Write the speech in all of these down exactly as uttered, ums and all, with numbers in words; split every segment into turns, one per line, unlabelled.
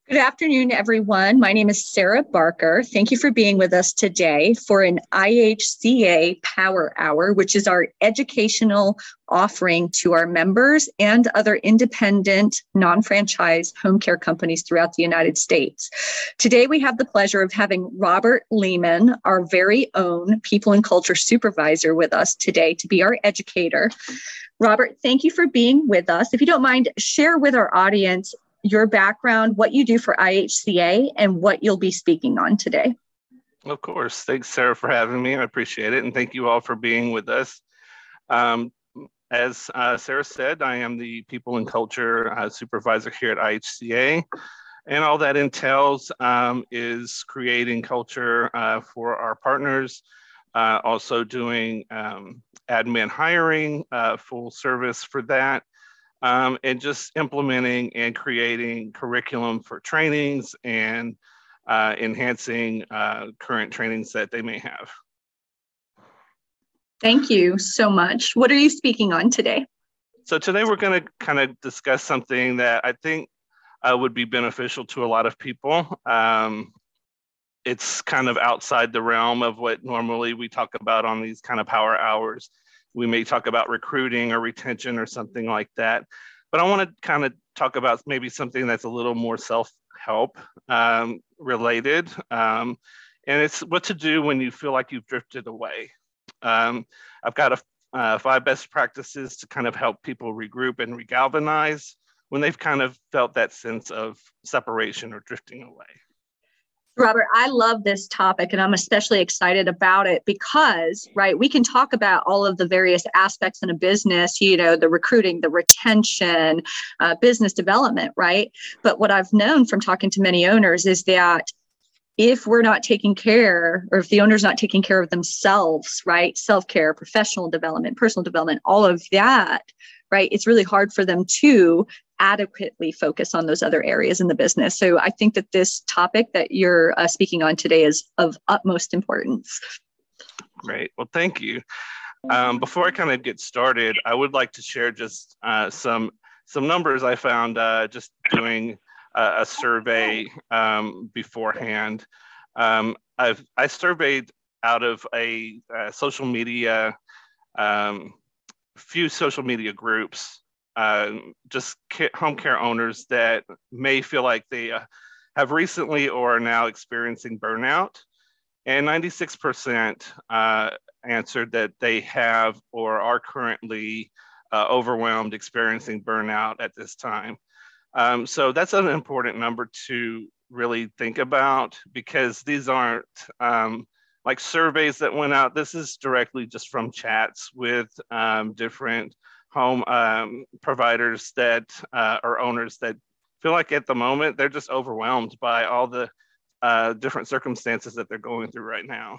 Good afternoon, everyone. My name is Sarah Barker. Thank you for being with us today for an I H C A Power Hour, which is our educational offering to our members and other independent, non-franchise home care companies throughout the United States. Today, we have the pleasure of having Robert Lehman, our very own People and Culture Supervisor, with us today to be our educator. Robert, thank you for being with us. If you don't mind, share with our audience your background, what you do for I H C A, and what you'll be speaking on today.
Of course. Thanks, Sarah, for having me. I appreciate it. And thank you all for being with us. Um, as uh, Sarah said, I am the People and Culture uh, Supervisor here at I H C A. And all that entails um, is creating culture uh, for our partners, uh, also doing um, admin hiring, uh, full service for that. Um, and just implementing and creating curriculum for trainings and uh, enhancing uh, current trainings that they may have.
Thank you so much. What are you speaking on today?
So today we're going to kind of discuss something that I think uh, would be beneficial to a lot of people. Um, it's kind of outside the realm of what normally we talk about on these kind of power hours. We may talk about recruiting or retention or something like that. But I want to kind of talk about maybe something that's a little more self-help um, related. Um, and it's what to do when you feel like you've drifted away. Um, I've got a, uh, five best practices to kind of help people regroup and regalvanize when they've kind of felt that sense of separation or drifting away.
Robert, I love this topic and I'm especially excited about it because, right, we can talk about all of the various aspects in a business, you know, the recruiting, the retention, uh, business development, right? But what I've known from talking to many owners is that if we're not taking care, or if the owner's not taking care of themselves, right, self-care, professional development, personal development, all of that, right, it's really hard for them to adequately focus on those other areas in the business. So I think that this topic that you're uh, speaking on today is of utmost importance.
Great. Well, thank you. Um, before I kind of get started, I would like to share just uh, some some numbers I found uh, just doing a, a survey um, beforehand. Um, I've I surveyed out of a, a social media, um, few social media groups. Uh, just home care owners that may feel like they uh, have recently or are now experiencing burnout. And ninety-six percent uh, answered that they have or are currently uh, overwhelmed, experiencing burnout at this time. Um, so that's an important number to really think about because these aren't um, like surveys that went out. This is directly just from chats with um, different home um, providers that uh, or owners that feel like at the moment they're just overwhelmed by all the uh, different circumstances that they're going through right now.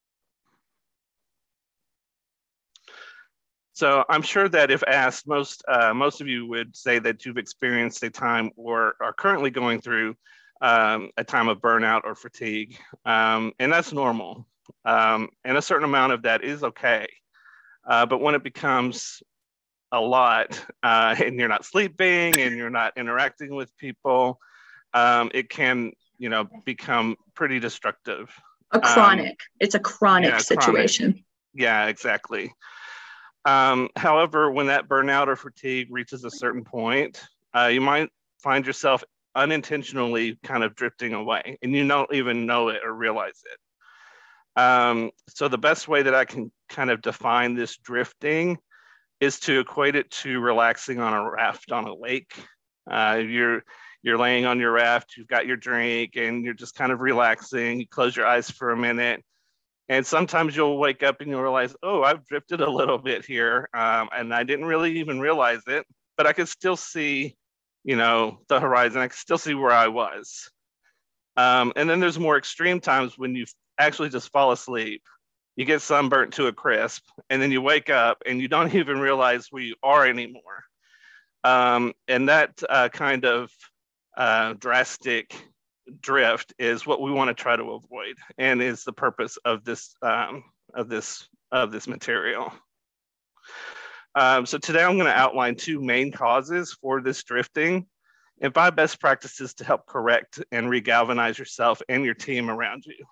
So I'm sure that if asked, most uh, most of you would say that you've experienced a time or are currently going through um, a time of burnout or fatigue, um, and that's normal. Um, and a certain amount of that is okay. Uh, but when it becomes a lot uh, and you're not sleeping and you're not interacting with people, um, it can, you know, become pretty destructive.
A chronic, um, it's a chronic
yeah,
situation.
Chronic. Yeah, exactly. Um, however, when that burnout or fatigue reaches a certain point, uh, you might find yourself unintentionally kind of drifting away and you don't even know it or realize it. Um, so the best way that I can kind of define this drifting is to equate it to relaxing on a raft on a lake. Uh, you're you're laying on your raft, you've got your drink, and you're just kind of relaxing. You close your eyes for a minute, and sometimes you'll wake up and you'll realize, oh, I've drifted a little bit here, um, and I didn't really even realize it, but I could still see, you know, the horizon. I could still see where I was. Um, and then there's more extreme times when you actually just fall asleep. You get sunburnt to a crisp, and then you wake up and you don't even realize where you are anymore. Um, and that uh, kind of uh, drastic drift is what we want to try to avoid, and is the purpose of this um, of this of this material. Um, so today I'm going to outline two main causes for this drifting, and five best practices to help correct and regalvanize yourself and your team around you.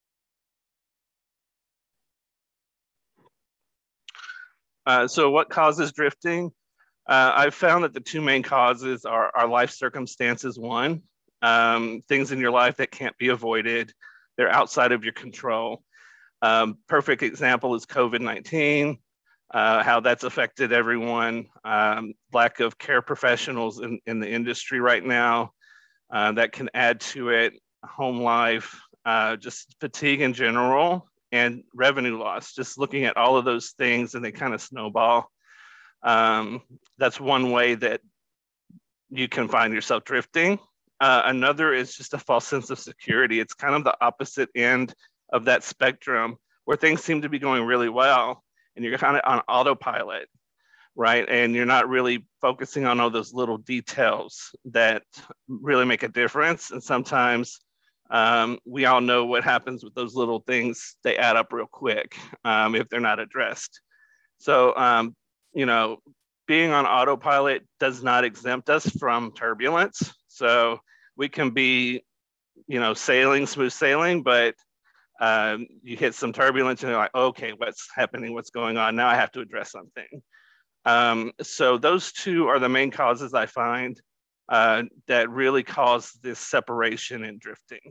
Uh, so what causes drifting? Uh, I've found that the two main causes are, are life circumstances. One, um, things in your life that can't be avoided. They're outside of your control. Um, perfect example is COVID nineteen, uh, how that's affected everyone. Um, lack of care professionals in, in the industry right now, uh, that can add to it. Home life, uh, just fatigue in general, and revenue loss. Just looking at all of those things, and they kind of snowball. Um, that's one way that you can find yourself drifting. Uh, another is just a false sense of security. It's kind of the opposite end of that spectrum, where things seem to be going really well and you're kind of on autopilot, right? And you're not really focusing on all those little details that really make a difference. And sometimes um, we all know what happens with those little things. They add up real quick um, if they're not addressed. So, um, you know, being on autopilot does not exempt us from turbulence. So we can be, you know, sailing, smooth sailing, but um, you hit some turbulence and you're like, okay, what's happening? What's going on? Now I have to address something. Um, so those two are the main causes I find uh, that really cause this separation and drifting.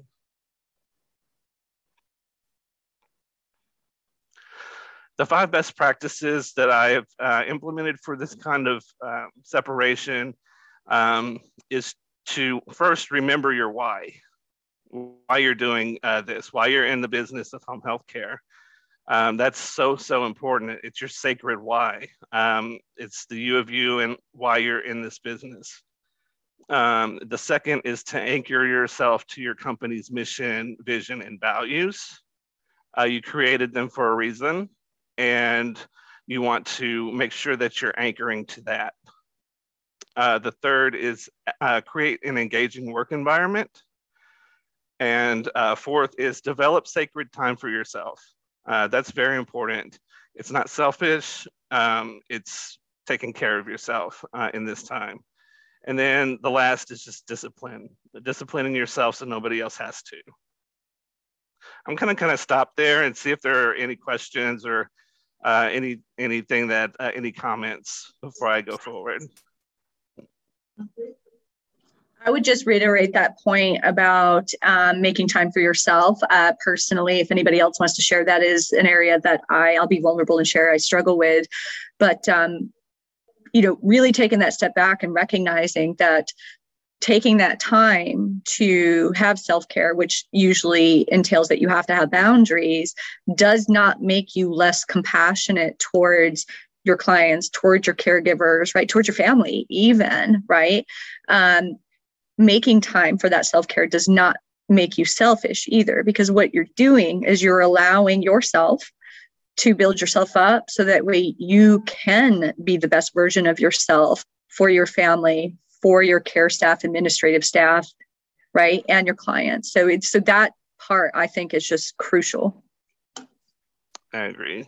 The five best practices that I have uh, implemented for this kind of uh, separation um, is to first remember your why, why you're doing uh, this, why you're in the business of home health care. Um, that's so, so important. It's your sacred why. Um, it's the you of you and why you're in this business. Um, the second is to anchor yourself to your company's mission, vision, and values. Uh, you created them for a reason, and you want to make sure that you're anchoring to that. Uh, the third is uh, create an engaging work environment. And uh, fourth is develop sacred time for yourself. Uh, that's very important. It's not selfish. Um, it's taking care of yourself uh, in this time. And then the last is just discipline, disciplining yourself so nobody else has to. I'm gonna kind of stop there and see if there are any questions or uh, any anything that, uh, any comments before I go forward.
I would just reiterate that point about um, making time for yourself. Uh, personally, if anybody else wants to share, that is an area that I, I'll be vulnerable and share I struggle with. But, um, you know, really taking that step back and recognizing that taking that time to have self-care, which usually entails that you have to have boundaries, does not make you less compassionate towards your clients, towards your caregivers, right? Towards your family, even, right? Um, making time for that self-care does not make you selfish either, because what you're doing is you're allowing yourself to build yourself up so that way you can be the best version of yourself for your family, for your care staff, administrative staff, right? And your clients. So it's, so that part I think is just crucial.
I agree.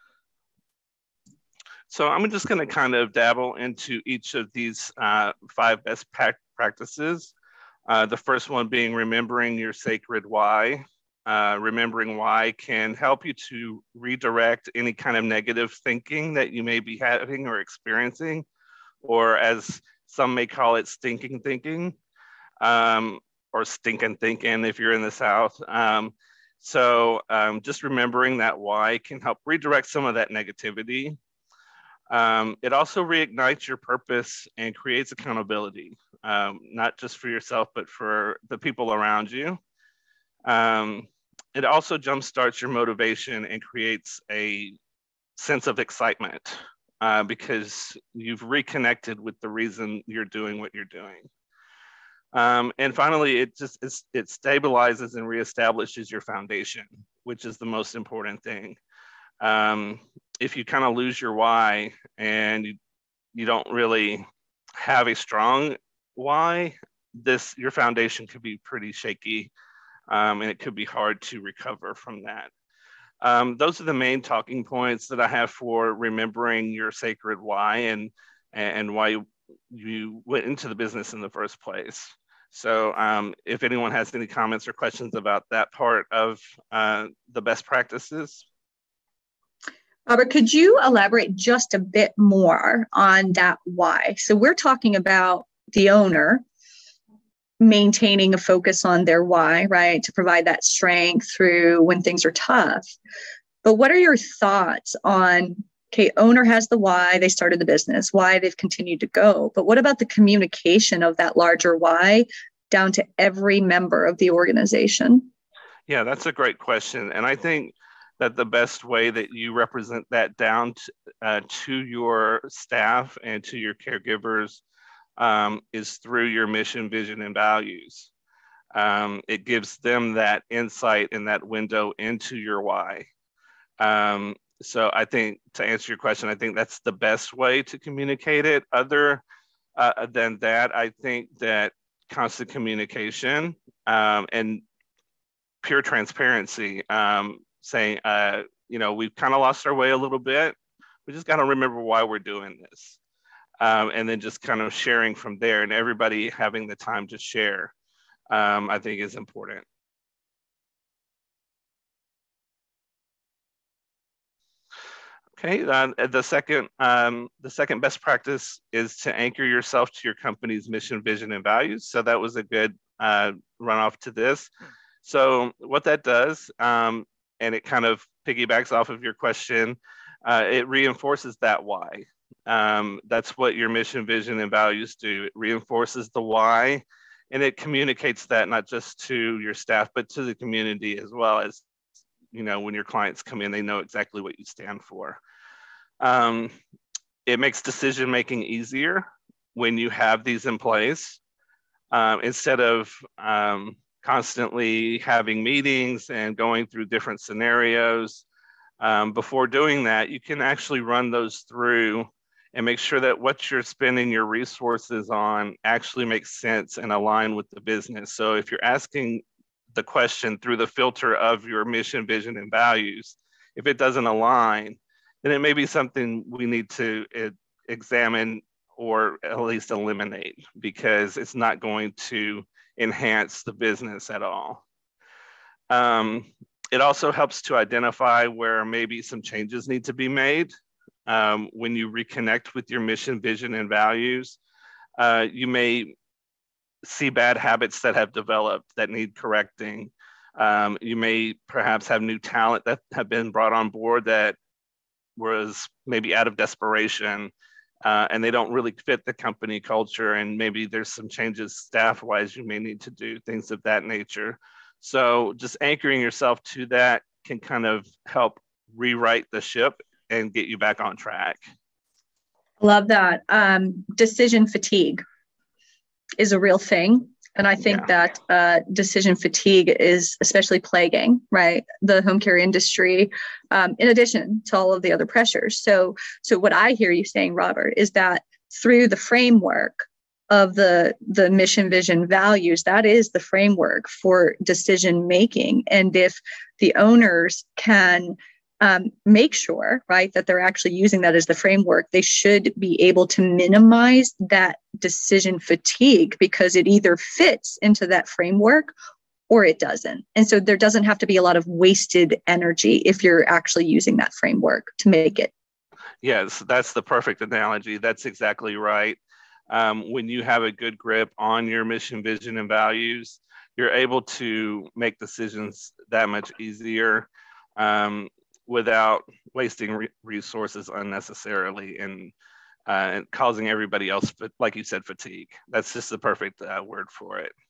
So I'm just going to kind of dabble into each of these uh, five best practices. Uh, the first one being remembering your sacred why. Uh, remembering why can help you to redirect any kind of negative thinking that you may be having or experiencing, or as some may call it, stinking thinking, um, or stinking thinking if you're in the South. Um, so um, just remembering that why can help redirect some of that negativity. Um, it also reignites your purpose and creates accountability, um, not just for yourself, but for the people around you. Um, it also jumpstarts your motivation and creates a sense of excitement uh, because you've reconnected with the reason you're doing what you're doing. Um, and finally, it just it's, it stabilizes and reestablishes your foundation, which is the most important thing. Um, if you kind of lose your why and you, you don't really have a strong why, this your foundation could be pretty shaky, um, and it could be hard to recover from that. Um, those are the main talking points that I have for remembering your sacred why and and why you went into the business in the first place. So um, if anyone has any comments or questions about that part of uh, the best practices.
Robert, could you elaborate just a bit more on that why? So we're talking about the owner maintaining a focus on their why, right? To provide that strength through when things are tough. But what are your thoughts on, okay, owner has the why, they started the business, why they've continued to go. But what about the communication of that larger why down to every member of the organization?
Yeah, that's a great question. And I think that the best way that you represent that down to, uh, to your staff and to your caregivers um, is through your mission, vision, and values. Um, it gives them that insight and that window into your why. Um, so I think, to answer your question, I think that's the best way to communicate it. Other uh, than that, I think that constant communication um, and pure transparency, um, saying, uh, you know, we've kind of lost our way a little bit. We just got to remember why we're doing this. Um, and then just kind of sharing from there, and everybody having the time to share, um, I think is important. Okay, uh, the second um, the second best practice is to anchor yourself to your company's mission, vision, and values. So that was a good uh, runoff to this. So what that does, um, and it kind of piggybacks off of your question, uh, it reinforces that why. Um, that's what your mission, vision, and values do. It reinforces the why, and it communicates that not just to your staff, but to the community as well. As, you know, when your clients come in, they know exactly what you stand for. Um, it makes decision-making easier when you have these in place. Um, instead of um, constantly having meetings and going through different scenarios, um, before doing that, you can actually run those through and make sure that what you're spending your resources on actually makes sense and align with the business. So if you're asking the question through the filter of your mission, vision, and values, if it doesn't align, then it may be something we need to uh, examine or at least eliminate, because it's not going to enhance the business at all. Um, it also helps to identify where maybe some changes need to be made. Um, when you reconnect with your mission, vision, and values, uh, you may see bad habits that have developed that need correcting. Um, you may perhaps have new talent that have been brought on board that was maybe out of desperation, uh, and they don't really fit the company culture, and maybe there's some changes staff-wise you may need to do, things of that nature. So just anchoring yourself to that can kind of help rewrite the ship and get you back on track.
Love that. Um, decision fatigue is a real thing. And I think yeah. that uh, decision fatigue is especially plaguing, right, the home care industry, um, in addition to all of the other pressures. So, so what I hear you saying, Robert, is that through the framework of the, the mission, vision, values, that is the framework for decision making. And if the owners can Um, make sure, right, that they're actually using that as the framework, they should be able to minimize that decision fatigue, because it either fits into that framework or it doesn't. And so there doesn't have to be a lot of wasted energy if you're actually using that framework to make it.
Yes, that's the perfect analogy. That's exactly right. Um, when you have a good grip on your mission, vision, and values, you're able to make decisions that much easier. Um, without wasting re- resources unnecessarily and, uh, and causing everybody else, like you said, fatigue. That's just the perfect uh, word for it.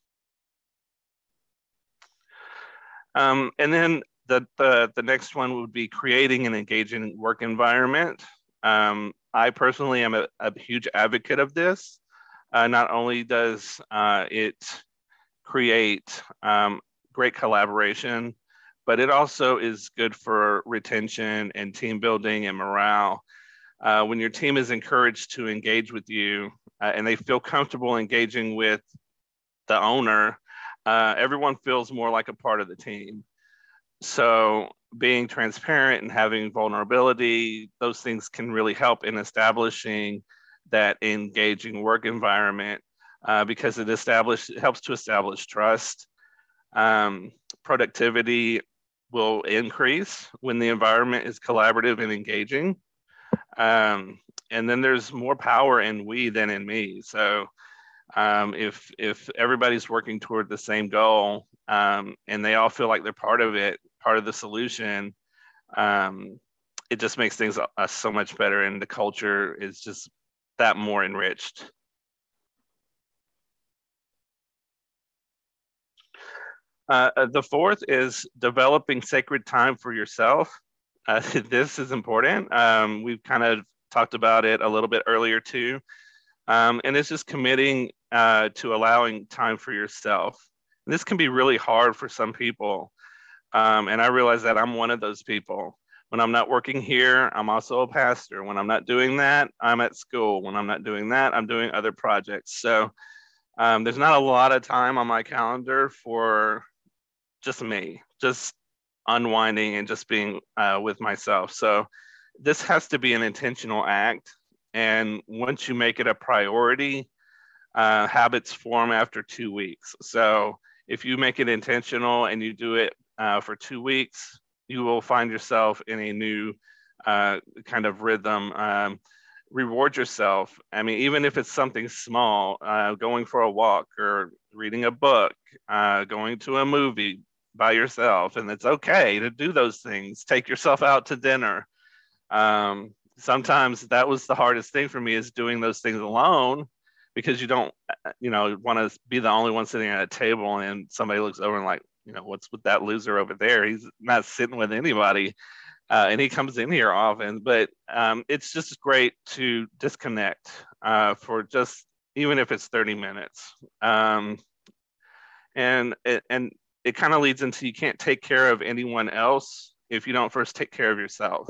Um, and then the, the, the next one would be creating an engaging work environment. Um, I personally am a, a huge advocate of this. Uh, not only does uh, it create um, great collaboration, but it also is good for retention and team building and morale. Uh, when your team is encouraged to engage with you uh, and they feel comfortable engaging with the owner, uh, everyone feels more like a part of the team. So being transparent and having vulnerability, those things can really help in establishing that engaging work environment uh, because it establish, it helps to establish trust. Um, productivity will increase when the environment is collaborative and engaging. Um, and then there's more power in we than in me. So um, if if everybody's working toward the same goal um, and they all feel like they're part of it, part of the solution, um, it just makes things uh, so much better, and the culture is just that more enriched. Uh, the fourth is developing sacred time for yourself. Uh, this is important. Um, we've kind of talked about it a little bit earlier too. Um, and it's just committing uh, to allowing time for yourself. And this can be really hard for some people. Um, and I realize that I'm one of those people. When I'm not working here, I'm also a pastor. When I'm not doing that, I'm at school. When I'm not doing that, I'm doing other projects. So um, there's not a lot of time on my calendar for just me, just unwinding and just being uh, with myself. So this has to be an intentional act. And once you make it a priority, uh, habits form after two weeks. So if you make it intentional and you do it uh, for two weeks, you will find yourself in a new uh, kind of rhythm. Um, reward yourself. I mean, even if it's something small, uh, going for a walk or reading a book, uh, going to a movie by yourself, and it's okay to do those things. Take yourself out to dinner. Um, sometimes that was the hardest thing for me, is doing those things alone, because you don't, you know, want to be the only one sitting at a table and somebody looks over and like, you know, what's with that loser over there? He's not sitting with anybody. Uh, and he comes in here often, but um, it's just great to disconnect uh, for just, even if it's thirty minutes. Um, and, it, and it kind of leads into, you can't take care of anyone else if you don't first take care of yourself.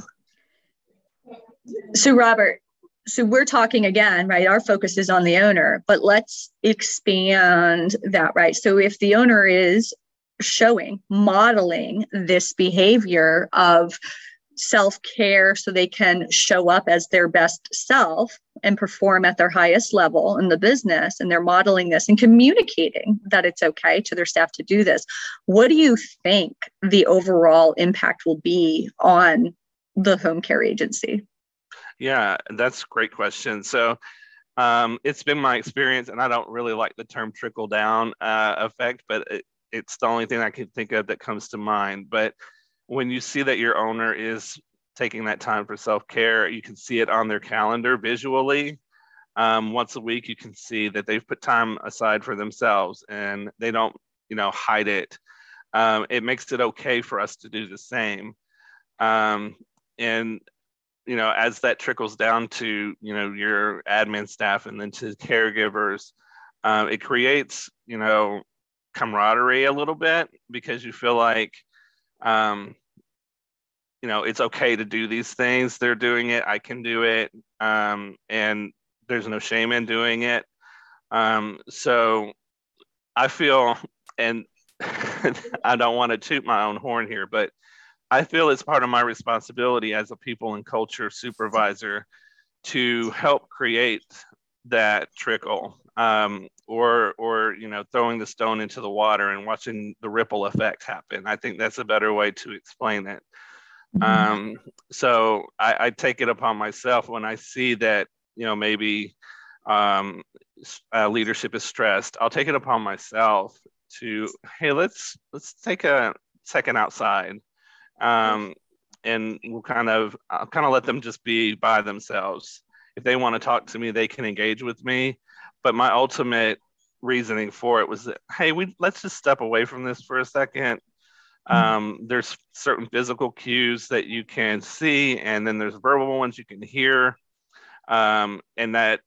So Robert, so we're talking again, right? Our focus is on the owner, but let's expand that, right? So if the owner is showing, modeling this behavior of self-care so they can show up as their best self and perform at their highest level in the business, and they're modeling this and communicating that it's okay to their staff to do this, what do you think the overall impact will be on the home care agency?
Yeah, that's a great question. So um, it's been my experience, and I don't really like the term trickle down uh, effect, but it, it's the only thing I can think of that comes to mind. But when you see that your owner is taking that time for self-care, you can see it on their calendar visually. Um, once a week, you can see that they've put time aside for themselves, and they don't, you know, hide it. Um, it makes it okay for us to do the same. Um, and you know, as that trickles down to, you know, your admin staff and then to caregivers, um, it creates, you know, camaraderie a little bit, because you feel like, um, you know, it's okay to do these things. They're doing it. I can do it. Um, and there's no shame in doing it. Um, so I feel, and I don't want to toot my own horn here, but I feel it's part of my responsibility as a people and culture supervisor to help create that trickle, um, or, or, you know, throwing the stone into the water and watching the ripple effect happen. I think that's a better way to explain it. Mm-hmm. Um, so I, I take it upon myself when I see that, you know, maybe um, uh, leadership is stressed. I'll take it upon myself to, hey, let's let's take a second outside. Um, and we'll kind of, I'll kind of let them just be by themselves. If they want to talk to me, they can engage with me. But my ultimate reasoning for it was that, hey, we let's just step away from this for a second. Um, there's certain physical cues that you can see, and then there's verbal ones you can hear, um, and that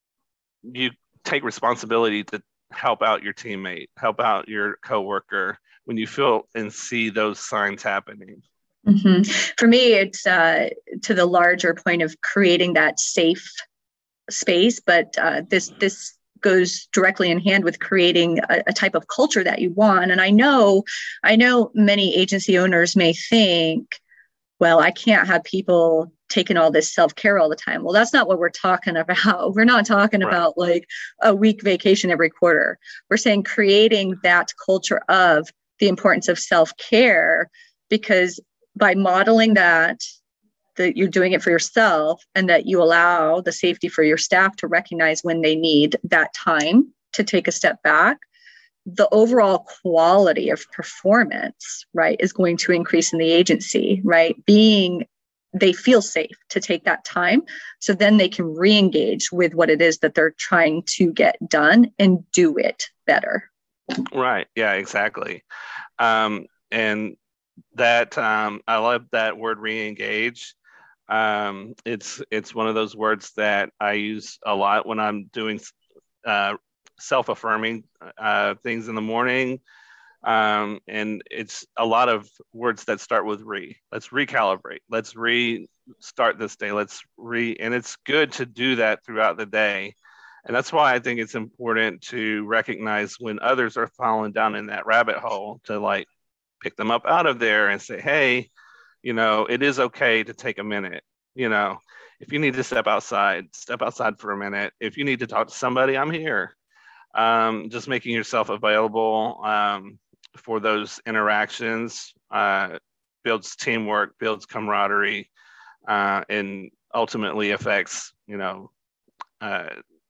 you take responsibility to help out your teammate, help out your coworker when you feel and see those signs happening.
Mm-hmm. For me, it's uh, to the larger point of creating that safe space, but uh, this this goes directly in hand with creating a, a type of culture that you want. And I know, I know many agency owners may think, well, I can't have people taking all this self-care all the time. Well, that's not what we're talking about. We're not talking right. about like a week vacation every quarter. We're saying creating that culture of the importance of self-care, because by modeling that, that you're doing it for yourself and that you allow the safety for your staff to recognize when they need that time to take a step back, the overall quality of performance, right, is going to increase in the agency, right? Being, they feel safe to take that time. So then they can re-engage with what it is that they're trying to get done and do it better.
Right. Yeah, exactly. Um, and that, um, I love that word re-engage. Um, it's, it's one of those words that I use a lot when I'm doing uh, self-affirming uh, things in the morning. Um, and it's a lot of words that start with re. Let's recalibrate. Let's restart this day. Let's re, and it's good to do that throughout the day. And that's why I think it's important to recognize when others are falling down in that rabbit hole, to like pick them up out of there and say, hey, you know, it is okay to take a minute. You know, if you need to step outside, step outside for a minute. If you need to talk to somebody, I'm here. Um, just making yourself available um, for those interactions uh, builds teamwork, builds camaraderie, uh, and ultimately affects, you know, uh,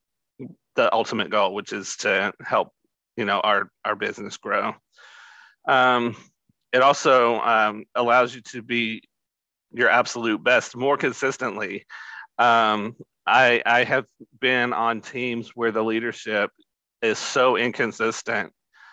the ultimate goal, which is to help, you know, our, our business grow. Um, it also um, allows you to be your absolute best more consistently. Um, I, I have been on teams where the leadership is so inconsistent.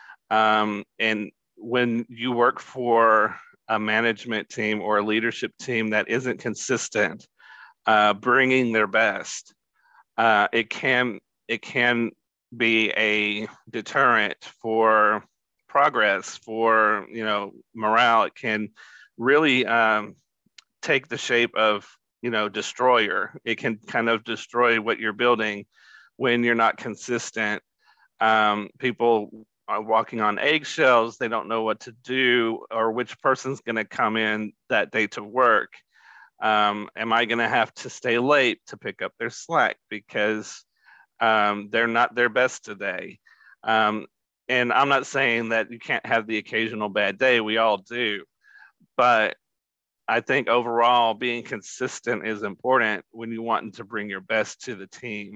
Um, and when you work for a management team or a leadership team that isn't consistent, uh, bringing their best, uh, it can it can be a deterrent for progress, for, you know, morale. It can really um, take the shape of, you know, destroyer. It can kind of destroy what you're building when you're not consistent. Um, people are walking on eggshells. They don't know what to do or which person's going to come in that day to work. Um, am I going to have to stay late to pick up their slack because um, they're not their best today? Um, and I'm not saying that you can't have the occasional bad day. We all do. But I think overall being consistent is important when you want to bring your best to the team.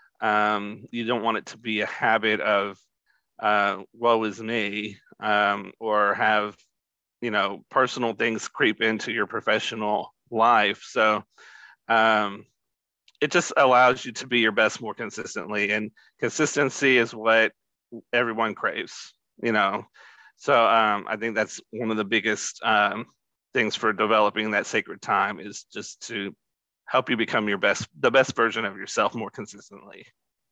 Um, you don't want it to be a habit of uh, woe is me, um, or have, you know, personal things creep into your professional life. So um, it just allows you to be your best more consistently, and consistency is what everyone craves, you know. So um, I think that's one of the biggest um, things for developing that sacred time, is just to help you become your best, the best version of yourself more consistently.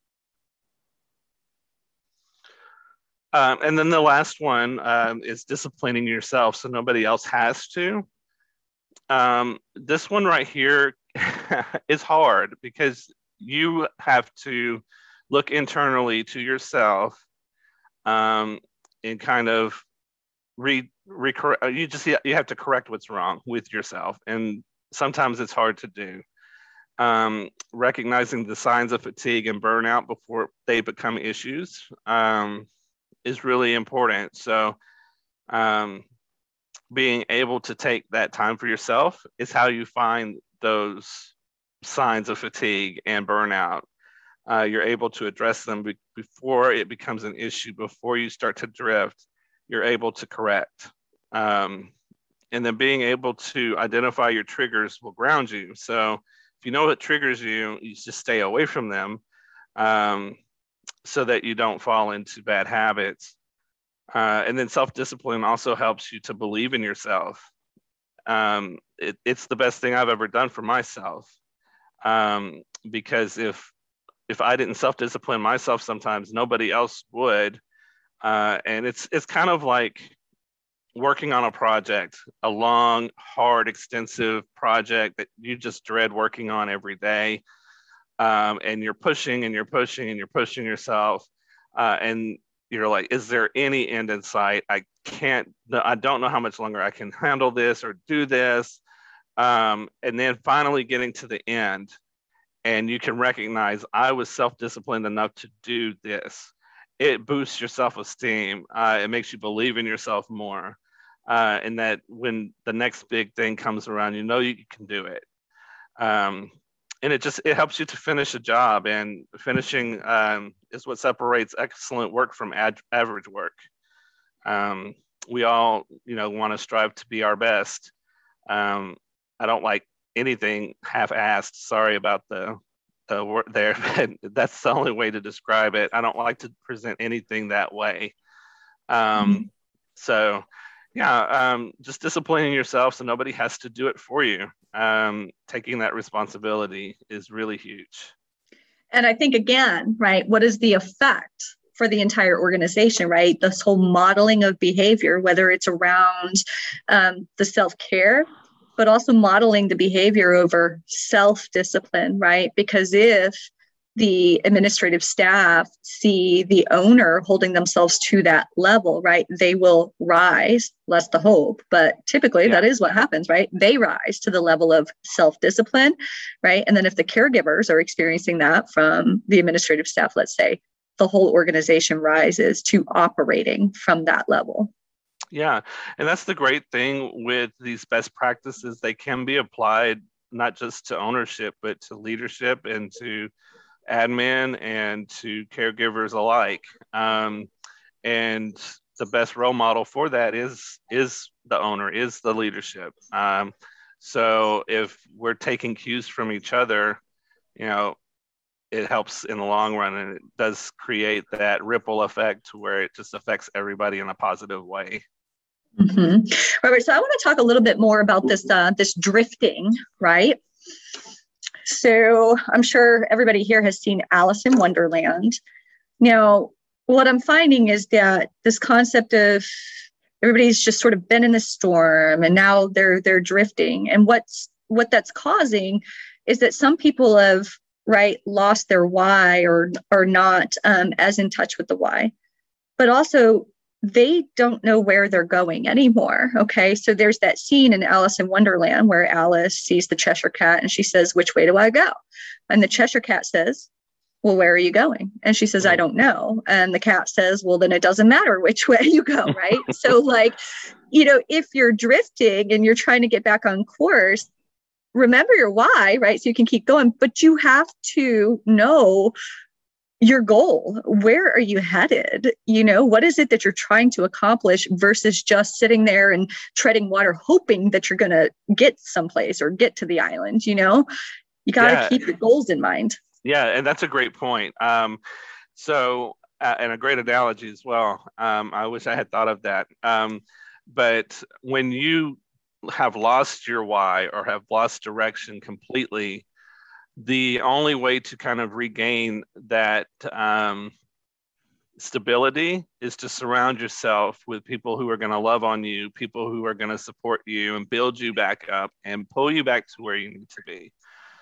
Um, and then the last one um, is disciplining yourself so nobody else has to. Um, this one right here is hard because you have to look internally to yourself um, and kind of re, re you just you have to correct what's wrong with yourself, and sometimes it's hard to do. Um, recognizing the signs of fatigue and burnout before they become issues um, is really important. So um, being able to take that time for yourself is how you find those signs of fatigue and burnout. Uh, you're able to address them be- before it becomes an issue, before you start to drift. You're able to correct. Um, and then being able to identify your triggers will ground you. So if you know what triggers you, you just stay away from them um, so that you don't fall into bad habits. Uh, and then self-discipline also helps you to believe in yourself. Um, it, it's the best thing I've ever done for myself. Um, because if if I didn't self-discipline myself, sometimes nobody else would. Uh, and it's it's kind of like working on a project, a long, hard, extensive project that you just dread working on every day. Um, and you're pushing and you're pushing and you're pushing yourself. Uh, and you're like, is there any end in sight? I can't, I don't know how much longer I can handle this or do this. Um, and then finally getting to the end, and you can recognize I was self-disciplined enough to do this. It boosts your self-esteem. Uh, it makes you believe in yourself more. Uh, and that when the next big thing comes around, you know you can do it. Um, and it just it helps you to finish a job. And finishing um, is what separates excellent work from ad- average work. Um, we all, you know, want to strive to be our best. Um, I don't like anything half-assed. Sorry about the the word there, but that's the only way to describe it. I don't like to present anything that way. Um, mm-hmm. So, yeah, um, just disciplining yourself so nobody has to do it for you. Um, taking that responsibility is really huge.
And I think, again, right, what is the effect for the entire organization, right? This whole modeling of behavior, whether it's around um, the self-care, but also modeling the behavior over self-discipline, right? Because if the administrative staff see the owner holding themselves to that level, right, they will rise, less the hope. But typically yeah. that is what happens, right? They rise to the level of self-discipline, right? And then if the caregivers are experiencing that from the administrative staff, let's say, the whole organization rises to operating from that level.
Yeah, and that's the great thing with these best practices. They can be applied not just to ownership, but to leadership and to admin and to caregivers alike. Um, and the best role model for that is is the owner, is the leadership. Um, so if we're taking cues from each other, you know, it helps in the long run, and it does create that ripple effect where it just affects everybody in a positive way.
Mm-hmm. Robert, so I want to talk a little bit more about this uh, this drifting, right? So I'm sure everybody here has seen Alice in Wonderland. Now, what I'm finding is that this concept of everybody's just sort of been in the storm and now they're they're drifting. And what's what that's causing is that some people have, right, lost their why or are not um, as in touch with the why, but also they don't know where they're going anymore. Okay. So there's that scene in Alice in Wonderland where Alice sees the Cheshire Cat and she says, "Which way do I go?" And the Cheshire Cat says, "Well, where are you going?" And she says, "I don't know." And the cat says, "Well, then it doesn't matter which way you go." Right. So like, you know, if you're drifting and you're trying to get back on course, remember your why, right? So you can keep going, but you have to know your goal. Where are you headed? You know, what is it that you're trying to accomplish versus just sitting there and treading water, hoping that you're going to get someplace or get to the island? You know, you got to yeah. keep your goals in mind.
Yeah. And that's a great point. Um, so, uh, and a great analogy as well. Um, I wish I had thought of that. Um, but when you have lost your why or have lost direction completely, the only way to kind of regain that um, stability is to surround yourself with people who are going to love on you, people who are going to support you and build you back up and pull you back to where you need to be.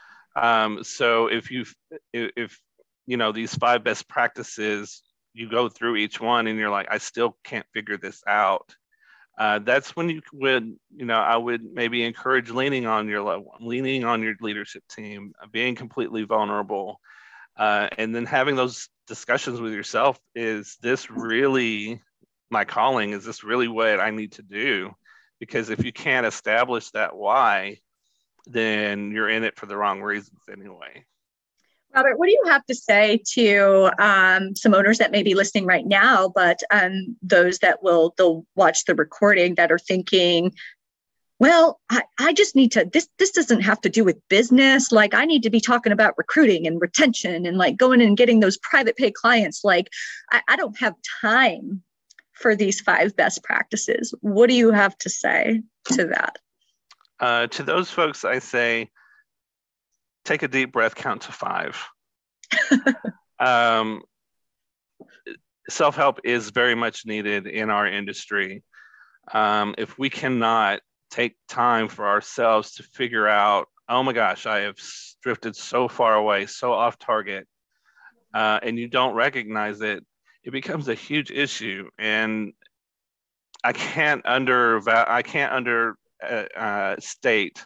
Um, so if you, if, you know, these five best practices, you go through each one and you're like, I still can't figure this out. Uh, that's when you would, you know, I would maybe encourage leaning on your leaning on your leadership team, being completely vulnerable, uh, and then having those discussions with yourself. Is this really my calling? Is this really what I need to do? Because if you can't establish that why, then you're in it for the wrong reasons anyway.
Robert, what do you have to say to um, some owners that may be listening right now, but um, those that will they'll watch the recording that are thinking, well, I, I just need to, this this doesn't have to do with business. Like I need to be talking about recruiting and retention and like going and getting those private pay clients. Like I, I don't have time for these five best practices. What do you have to say to that?
Uh, to those folks, I say, take a deep breath, count to five. um, self-help is very much needed in our industry. Um, if we cannot take time for ourselves to figure out, oh my gosh, I have drifted so far away, so off target, uh, and you don't recognize it, it becomes a huge issue. And I can't under I can't under uh, uh, state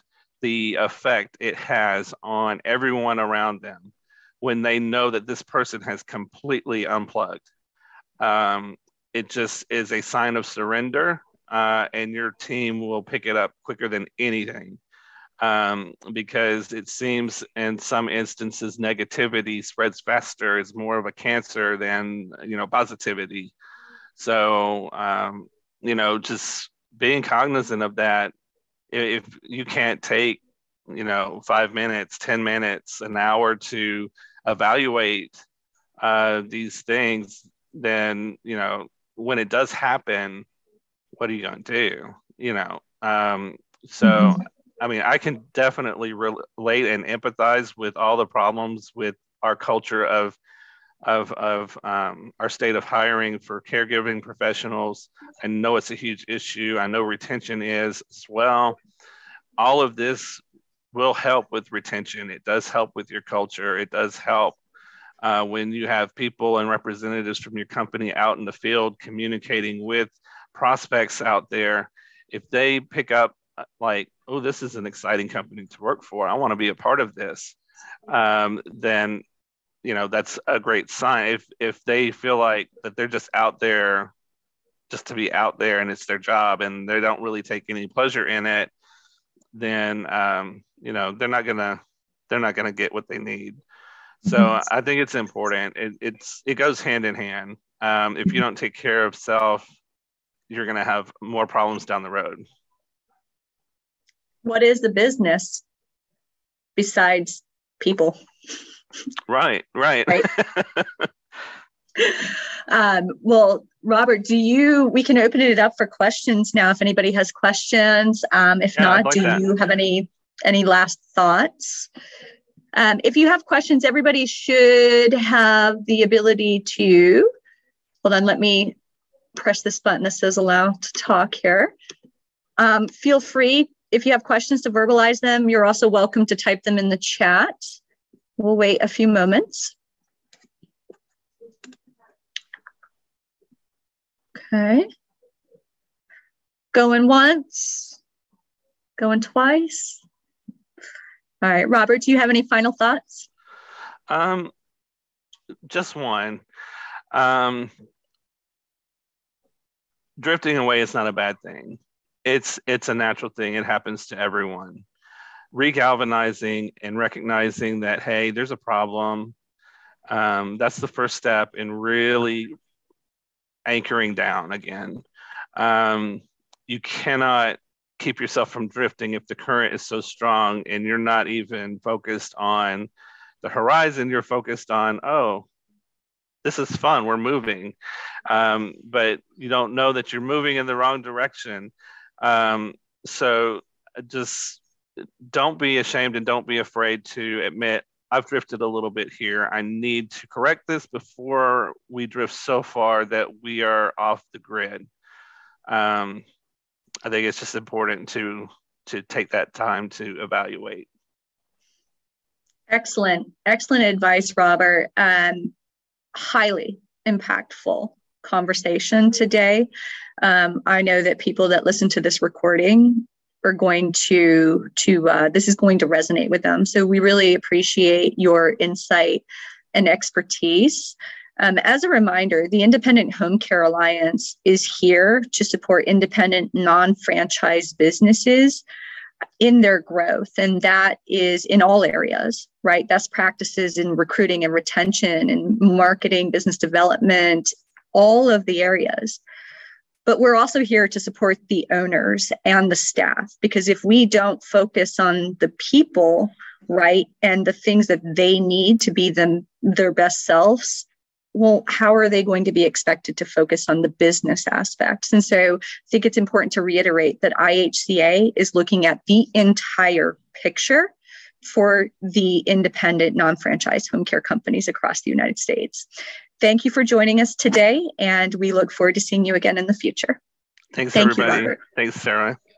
the effect it has on everyone around them when they know that this person has completely unplugged. Um, it just is a sign of surrender, uh, and your team will pick it up quicker than anything. Um, because it seems in some instances negativity spreads faster, is more of a cancer than, you know, positivity. So, um, you know, just being cognizant of that. If you can't take, you know, five minutes, ten minutes, an hour to evaluate uh, these things, then, you know, when it does happen, what are you going to do? You know, um, so, mm-hmm. I mean, I can definitely relate and empathize with all the problems with our culture of of of um, our state of hiring for caregiving professionals. I know it's a huge issue. I know retention is as well. All of this will help with retention. It does help with your culture. It does help uh, when you have people and representatives from your company out in the field communicating with prospects out there. If they pick up like, oh, this is an exciting company to work for, I want to be a part of this, um, then, you know, that's a great sign. If if they feel like that they're just out there just to be out there and it's their job and they don't really take any pleasure in it, then um, you know, they're not gonna they're not gonna get what they need. So mm-hmm. I think it's important. It, it's it goes hand in hand. Um, if you don't take care of self, you're gonna have more problems down the road.
What is the business besides people?
Right, right.
right. um, well, Robert, do you, we can open it up for questions now if anybody has questions. Um, if yeah, not, like do that. you have any, any last thoughts? Um, if you have questions, everybody should have the ability to, hold on, let me press this button that says allow to talk here. Um, feel free, if you have questions, to verbalize them. You're also welcome to type them in the chat. We'll wait a few moments. Okay. Going once, going twice. All right, Robert, do you have any final thoughts?
Um, just one. Um, drifting away is not a bad thing. It's it's a natural thing. It happens to everyone. Regalvanizing and recognizing that, hey, there's a problem. Um, that's the first step in really anchoring down again. Um, you cannot keep yourself from drifting if the current is so strong and you're not even focused on the horizon. You're focused on, oh, this is fun, we're moving. Um, but you don't know that you're moving in the wrong direction. Um, so just don't be ashamed and don't be afraid to admit, I've drifted a little bit here. I need to correct this before we drift so far that we are off the grid. Um, I think it's just important to to take that time to evaluate.
Excellent. Excellent advice, Robert. Um, highly impactful conversation today. Um, I know that people that listen to this recording are going to, to uh, this is going to resonate with them. So we really appreciate your insight and expertise. Um, as a reminder, the Independent Home Care Alliance is here to support independent, non-franchise businesses in their growth. And that is in all areas, right? Best practices in recruiting and retention and marketing, business development, all of the areas. But we're also here to support the owners and the staff, because if we don't focus on the people, right, and the things that they need to be them their best selves, well, how are they going to be expected to focus on the business aspects? And so I think it's important to reiterate that I H C A is looking at the entire picture for the independent non-franchise home care companies across the United States. Thank you for joining us today, and we look forward to seeing you again in the future.
Thanks,
Thank
everybody.
You, Robert.
Thanks, Sarah.